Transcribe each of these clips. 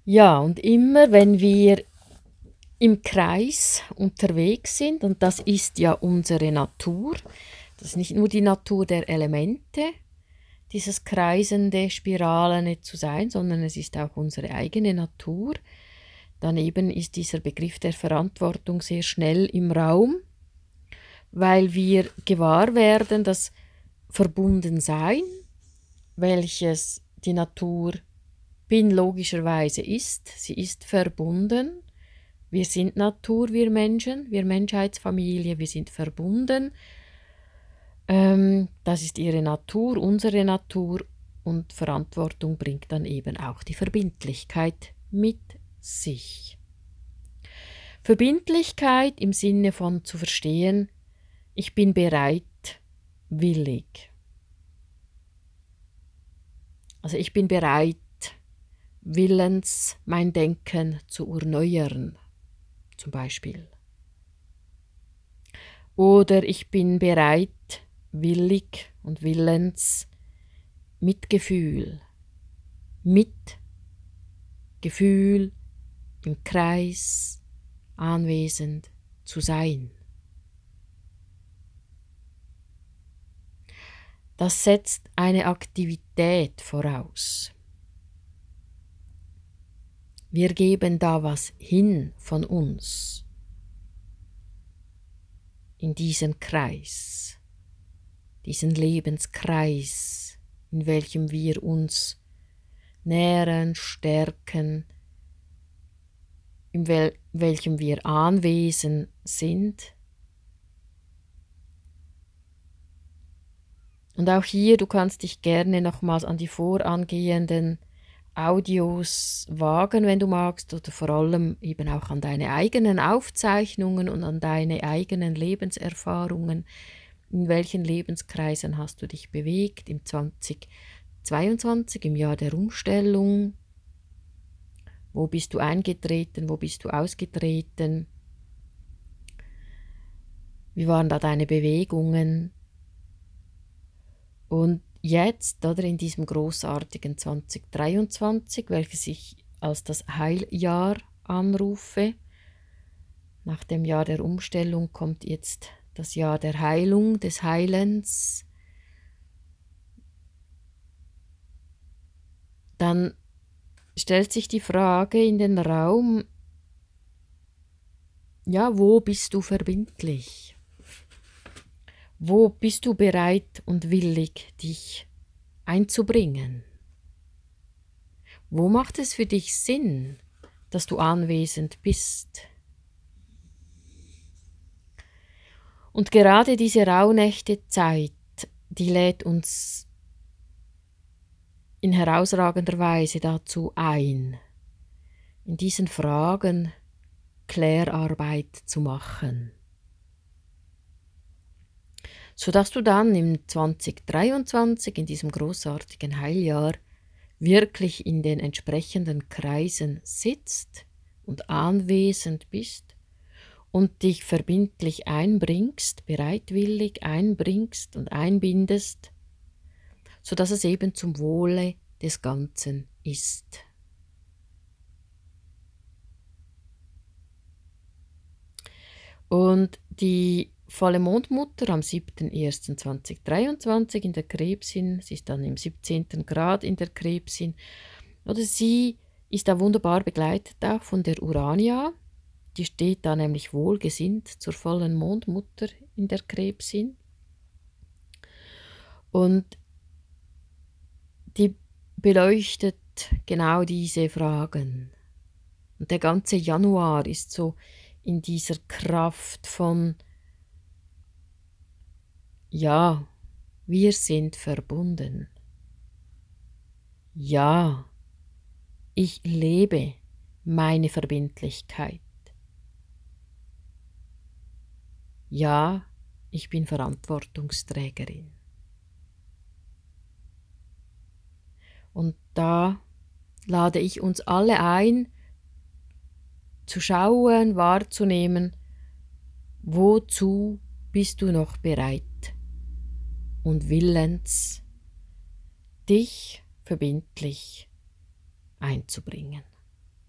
Ja, und immer wenn wir im Kreis unterwegs sind, und das ist ja unsere Natur, das ist nicht nur die Natur der Elemente, dieses kreisende, spiralene zu sein, sondern es ist auch unsere eigene Natur. Daneben ist dieser Begriff der Verantwortung sehr schnell im Raum, weil wir gewahr werden, dass Verbundensein, welches die Natur logischerweise ist, sie ist verbunden. Wir sind Natur, wir Menschen, wir Menschheitsfamilie, wir sind verbunden. Das ist ihre Natur, unsere Natur, und Verantwortung bringt dann eben auch die Verbindlichkeit mit sich. Verbindlichkeit im Sinne von zu verstehen, ich bin bereitwillig. Also ich bin bereit, willens mein Denken zu erneuern, zum Beispiel. Oder ich bin bereit, willig und willens, Mitgefühl, im Kreis anwesend zu sein. Das setzt eine Aktivität voraus. Wir geben da was hin von uns in diesen Kreis, diesen Lebenskreis, in welchem wir uns nähren, stärken, in welchem wir anwesend sind. Und auch hier, du kannst dich gerne nochmals an die vorangehenden Audios wagen, wenn du magst, oder vor allem eben auch an deine eigenen Aufzeichnungen und an deine eigenen Lebenserfahrungen. In welchen Lebenskreisen hast du dich bewegt im 2022, im Jahr der Umstellung? Wo bist du eingetreten, wo bist du ausgetreten? Wie waren da deine Bewegungen? Und jetzt, oder in diesem großartigen 2023, welches ich als das Heiljahr anrufe, nach dem Jahr der Umstellung kommt jetzt das Jahr der Heilung, des Heilens, dann stellt sich die Frage in den Raum, ja, wo bist du verbindlich? Wo bist du bereit und willig, dich einzubringen? Wo macht es für dich Sinn, dass du anwesend bist? Und gerade diese rauhnächte Zeit, die lädt uns in herausragender Weise dazu ein, in diesen Fragen Klärarbeit zu machen, sodass du dann im 2023, in diesem großartigen Heiljahr, wirklich in den entsprechenden Kreisen sitzt und anwesend bist und dich verbindlich einbringst, bereitwillig einbringst und einbindest, sodass es eben zum Wohle des Ganzen ist. Und die volle Mondmutter am 7.1.2023 in der Krebsin, sie ist dann im 17. Grad in der Krebsin, oder sie ist da wunderbar begleitet auch von der Urania, die steht da nämlich wohlgesinnt zur vollen Mondmutter in der Krebsin. Und die beleuchtet genau diese Fragen. Und der ganze Januar ist so in dieser Kraft von, ja, wir sind verbunden. Ja, ich lebe meine Verbindlichkeit. Ja, ich bin Verantwortungsträgerin. Und da lade ich uns alle ein, zu schauen, wahrzunehmen, wozu bist du noch bereit und willens, dich verbindlich einzubringen.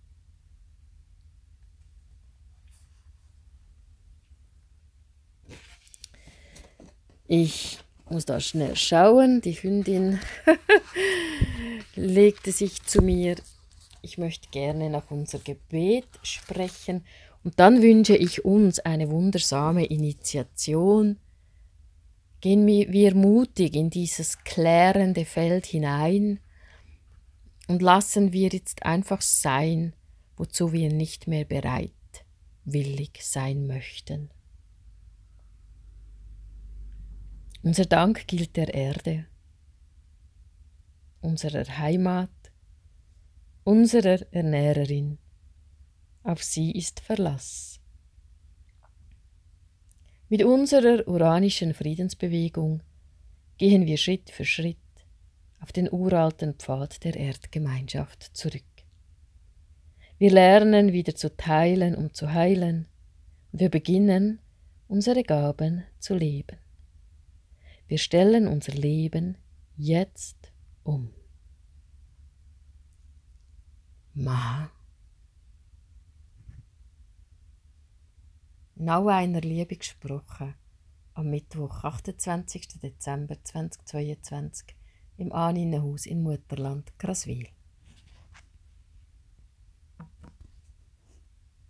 Ich muss da schnell schauen. Die Hündin legte sich zu mir. Ich möchte gerne nach unser Gebet sprechen. Und dann wünsche ich uns eine wundersame Initiation. Gehen wir mutig in dieses klärende Feld hinein und lassen wir jetzt einfach sein, wozu wir nicht mehr bereitwillig sein möchten. Unser Dank gilt der Erde, unserer Heimat, unserer Ernährerin. Auf sie ist Verlass. Mit unserer uranischen Friedensbewegung gehen wir Schritt für Schritt auf den uralten Pfad der Erdgemeinschaft zurück. Wir lernen wieder zu teilen und zu heilen und wir beginnen, unsere Gaben zu leben. Wir stellen unser Leben jetzt um. Ma. Now einer Liebe gesprochen, am Mittwoch, 28. Dezember 2022, im Ahninnenhaus in Mutterland, Graswil.